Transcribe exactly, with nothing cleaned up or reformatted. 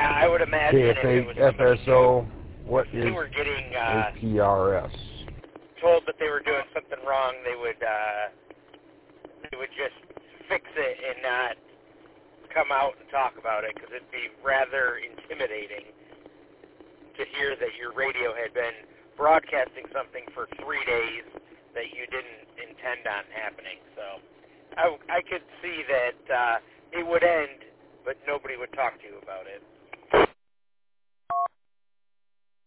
Yeah, I would imagine if it was F S O, what is they were getting uh, A P R S? told that they were doing something wrong, they would uh, they would just fix it and not come out and talk about it, because it'd be rather intimidating to hear that your radio had been broadcasting something for three days that you didn't intend on happening. So I, I could see that uh, it would end, but nobody would talk to you about it.